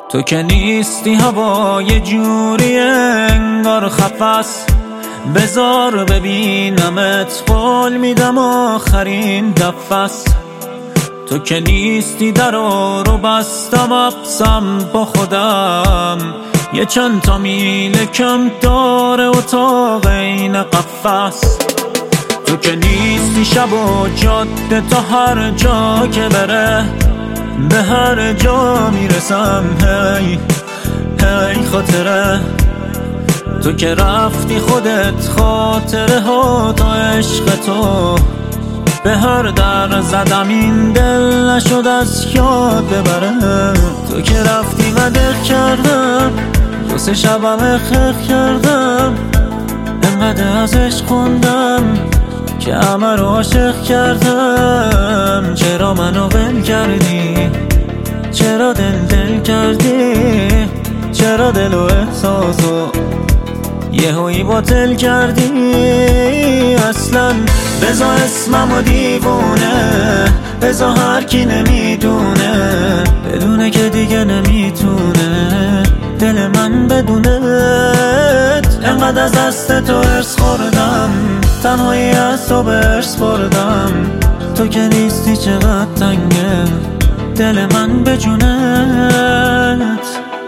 تو که نیستی هوا یه جوری انگار خفس، بذار ببینمت قول میدم آخرین دفعس. تو که نیستی درو بستم افسم با خودم، یه چند تا میل کم داره اتاق این قفس. تو که نیستی شب و جاده تا هر جا که بره، به هر جا میرسم هی هی خاطره. تو که رفتی خودت خاطره ها تا عشق تو، به هر در زدم این دل نشد از یاد ببره. تو که رفتی و دق کردم، دو سه شبم خخ کردم، انقدر ازش خوندم که همه رو عاشق کردم. چرا منو ول کردی؟ چرا دل کردی؟ چرا دل و احساسو یهویی باطل کردی؟ اصلا بزا اسممو دیوونه، بزا هر کی نمیدونه، بدونه که دیگه نمیتونه دل من بدونت. انقدر از دست تو ارس خوردم، تنهایی از تو برس بردم. تو که نیستی چقدر تنگه دل من به جونت.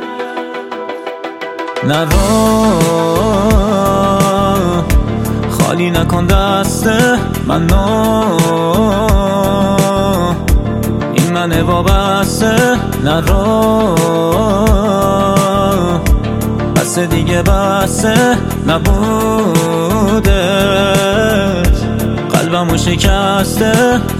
نرو خالی نکن دست منو، این منه وابسته. نرو بس دیگه بسه نبودت، قلبمو شکسته.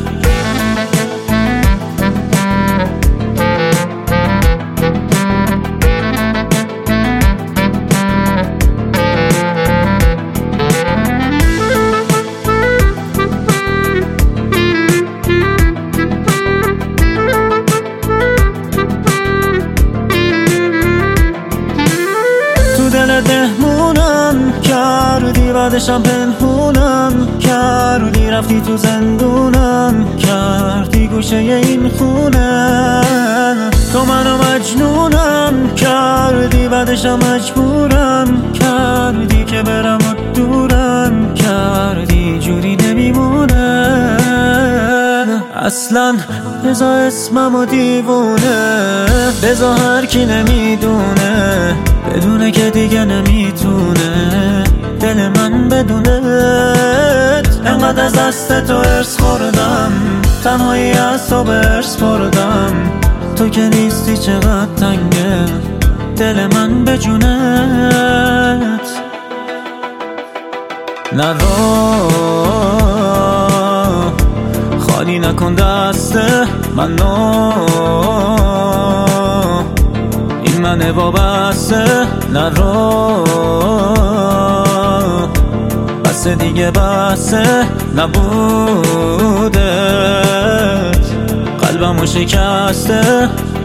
دهمونم کردی، بعدشم پنهونم کردی، رفتی تو زندونم کردی گوشه این خونه. تو منو مجنونم کردی، بعدشم مجبورم کردی که برم و دورم کردی، جوری نمیمونه اصلا. بزا اسممو دیوونه، بزا هر کی نمیدونه، بدونه که دیگه نمیتونه دل من بدونت. انقدر از دست تو ارس خوردم، تنهایی از تو برس بردم. تو که نیستی چقدر تنگه دل من به جونت. نرو خالی نکن دست منو، این منه وابسته. نرو بس دیگه بسه نبودت، قلبمو شکسته.